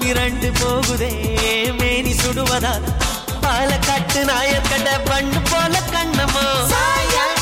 இரண்டு போகுதே மேனி சுடுவதா பாலக்காட்டு நாயக்கட பண்ணு போல கண்ணம்மா